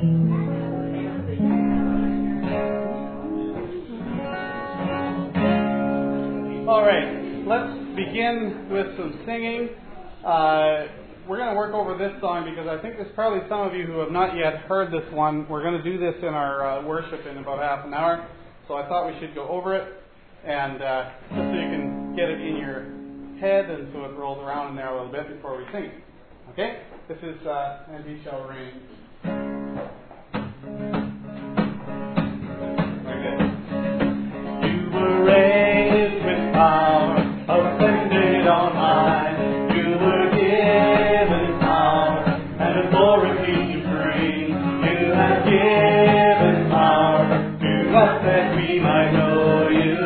All right, let's begin with some singing. We're going to work over this song because I think there's probably some of you who have not yet heard this one. We're going to do this in our worship in about half an hour, so I thought we should go over it, and just so you can get it in your head and so it rolls around in there a little bit before we sing it. Okay? This is And He Shall Reign. You were raised with power, ascended on high. You were given power and authority to free. You have given power to us that we might know you.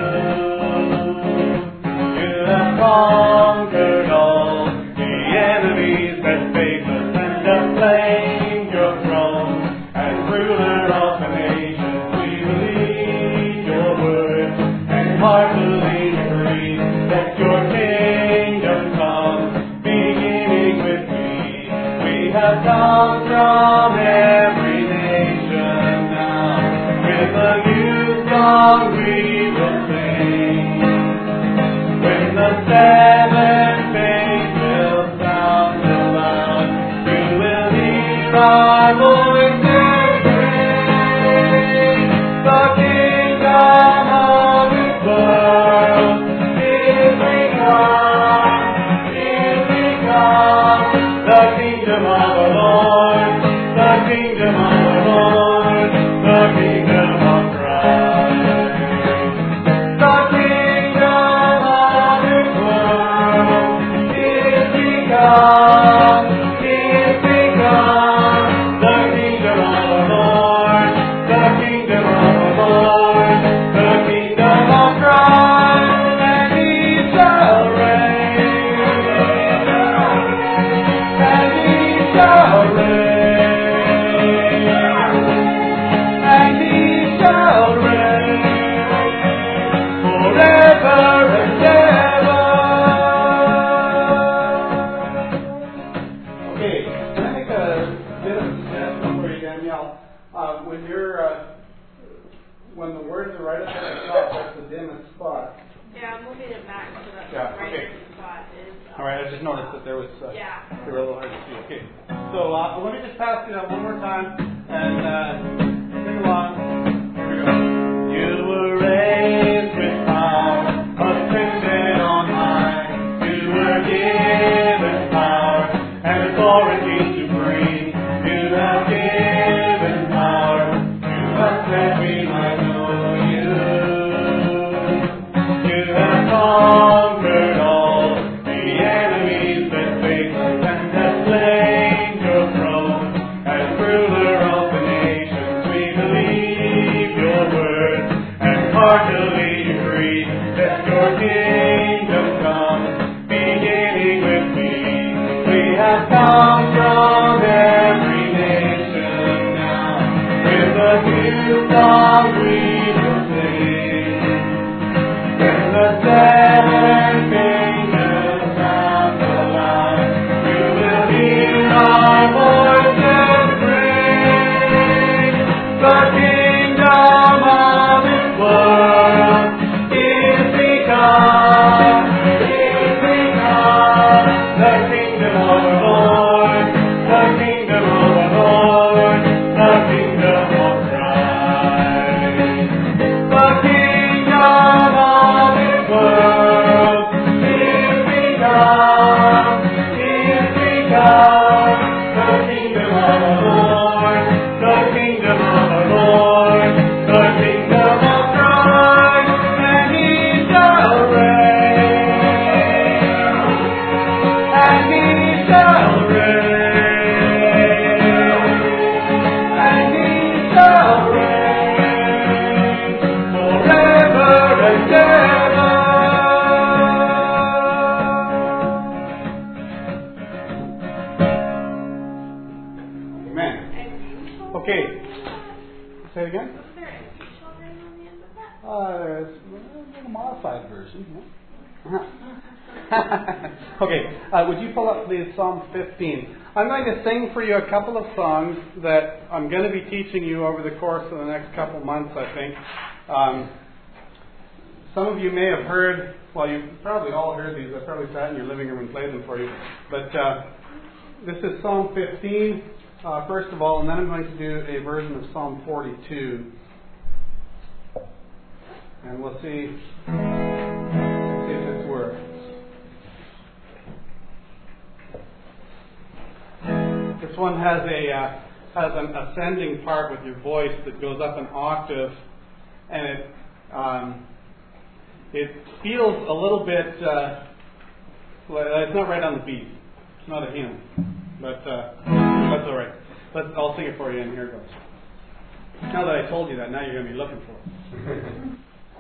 You have conquered all the enemies that face us and have claimed your throne as ruler of the nations. We believe your word and heartily agree that your kingdom come, beginning with me. We have come from every nation now. With a new song we will sing. When the seventh angel sounds aloud, you will hear our voices ring. The kingdom of this world is become. The kingdom of the Lord, the kingdom of the Lord, the kingdom of Christ. The kingdom of this world is become. The kingdom of the Lord, the kingdom of the Lord, the kingdom of Christ, and He shall reign. And He shall reign. And He shall reign forever and ever. Okay, can I make a bit of a suggestion for you, Danielle? When the words are right up at the top, that's the dimmest spot. Yeah, I'm moving it back so that Yeah, the right okay. spot is. All right, I just noticed that there was Yeah. they were a little hard to see. Okay, so let me just pass it out one more time and sing along. Here we go. You were raised with power, ascended on high. You were given power and authority to bring. You have given power to us that we might know you. You have conquered all the enemies that face us and have slain your throne as ruler of the nations. We believe your word and heartily agree that your kingdom come, beginning with me. We have come from every nation now. With a new song we will sing. When the seventh angel sounds aloud, you will hear our voices ring. The kingdom of this world is become. The kingdom of the Lord, the kingdom of the Lord, the kingdom of Christ. The kingdom of this world is become. The kingdom of the Lord, the kingdom of the Lord, the kingdom of Christ, and He shall reign. And He shall reign. And He shall reign forever and ever. Amen. Okay. Say it again. Was there a shall reign on the end of that? There's a modified version. Yeah. Okay, would you pull up please Psalm 15? I'm going to sing for you a couple of songs that I'm going to be teaching you over the course of the next couple months, I think. Some of you may have heard, well, you've probably all heard these. I probably sat in your living room and played them for you. But this is Psalm 15, first of all, and then I'm going to do a version of Psalm 42. And we'll see if this works. This one has an ascending part with your voice that goes up an octave, and it feels a little bit it's not right on the beat. It's not a hymn, but that's all right. I'll sing it for you, and here it goes. Now that I told you that, now you're going to be looking for it.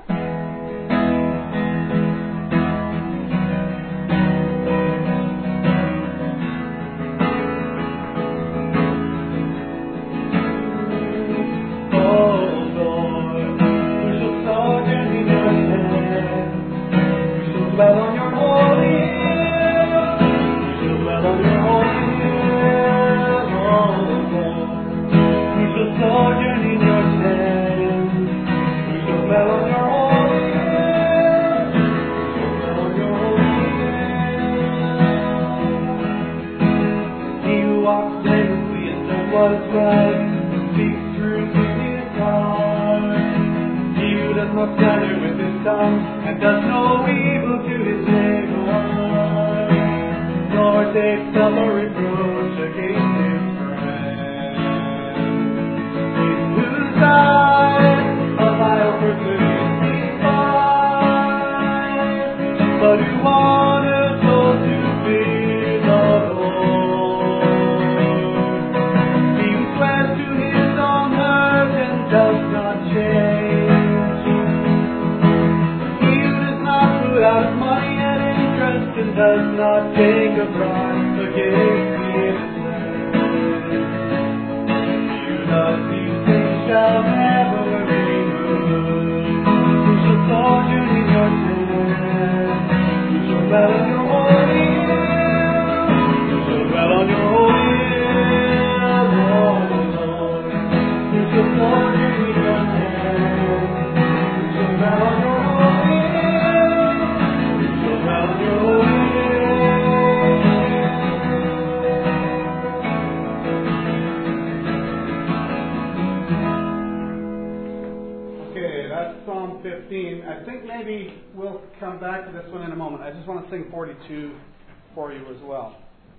I think maybe we'll come back to this one in a moment. I just want to sing 42 for you as well.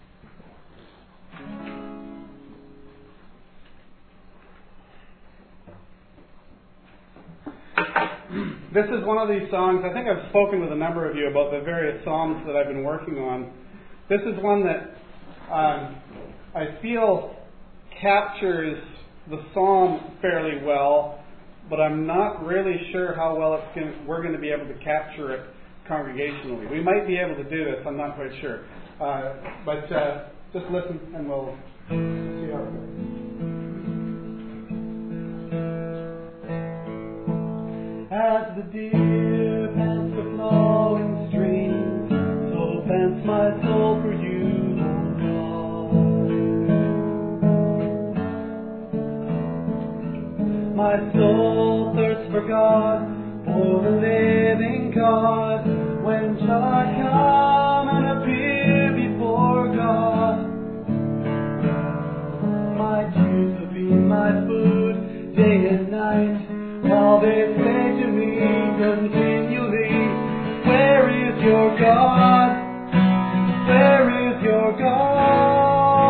This is one of these songs. I think I've spoken with a number of you about the various psalms that I've been working on. This is one that I feel captures the psalm fairly well, but I'm not really sure how well we're going to be able to capture it congregationally. We might be able to do this, I'm not quite sure. But just listen and we'll see how it goes. As the deer pants the flowing stream, so pants my soul for you, O God. My soul thirsts for God, for the living God. When shall I come and appear before God? My tears have been my food day and night, while they say to me continually, where is your God? Where is your God?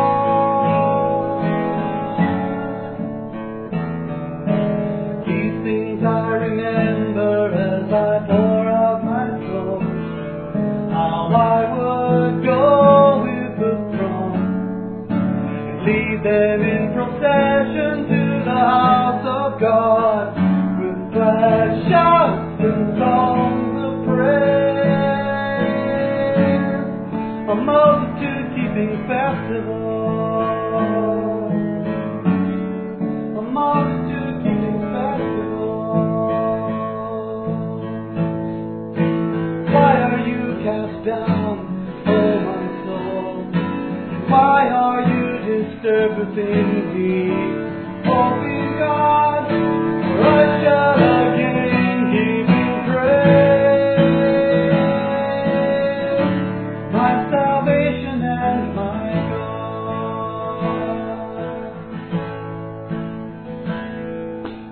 These things I remember as I pour out my soul, how I would go with the throng and lead them in procession to the house of God, glad shouts and songs of praise.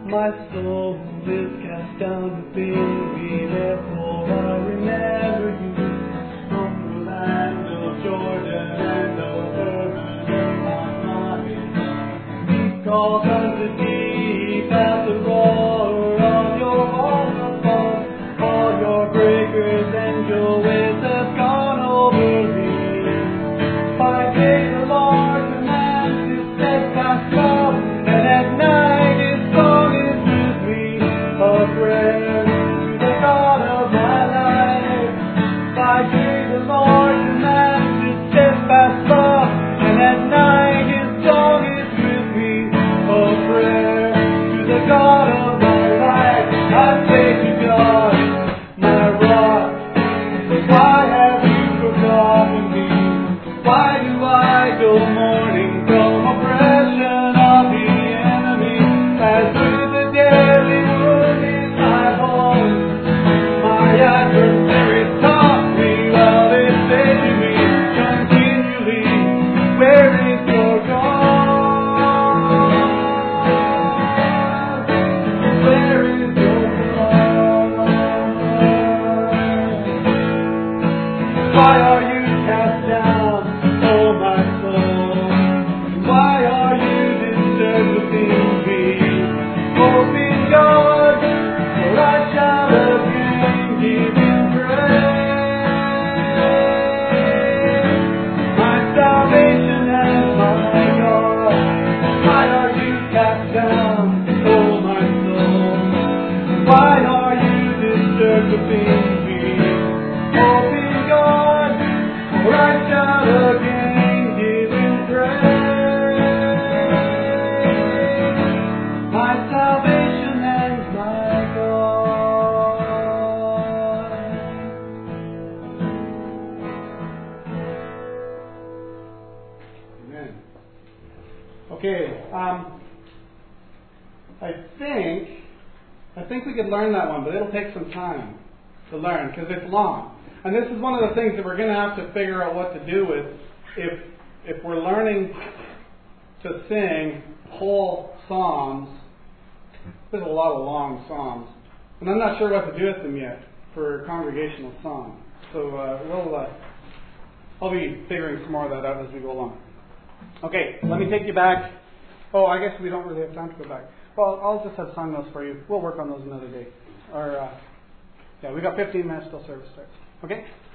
My soul is cast down within me, therefore I remember you. From the land of Jordan and over Mount Moriah. Deep calls unto deep at the roar of your waterfalls. All your breakers and your waves have gone over me. By day the Lord commands his steadfast love, and at night his song is with me, a prayer to the God of my life. By day the Lord commands his steadfast love, and at night his song is with me, a prayer to the God of my life. I say to God, my rock, why have you forgotten me? Why do I go mourning from oppression of the enemy? As with a deadly wound in my home, my adversaries taunt me while they say to me continually, where is your God? Where is your God? Why are you cast down, oh my soul? Why are you disturbed within me? Hope in God, for I shall again give him praise. My salvation and my God. Why are you cast down, oh my soul? Why are you disturbed within me? Hope in God, for I shall again give him praise. My salvation and my God. Amen. Okay, I think we could learn that one, but it'll take some time to learn because it's long. And this is one of the things that we're going to have to figure out what to do with if we're learning to sing whole psalms. There's a lot of long psalms, and I'm not sure what to do with them yet for congregational song. So I'll be figuring some more of that out as we go along. Okay, let me take you back. Oh, I guess we don't really have time to go back. Well, I'll just have sung those for you. We'll work on those another day. Or, we got 15 minutes till service starts. Okay?